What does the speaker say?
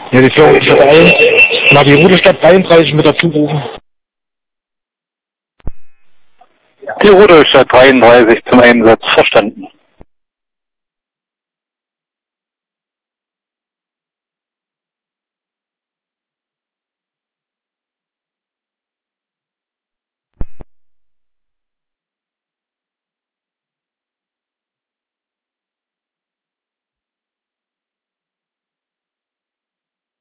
Ja, die Führung Stadt 1. Na, die Route Stadt 33 mit dazu rufen. Die Route Stadt 33 zum Einsatz, verstanden.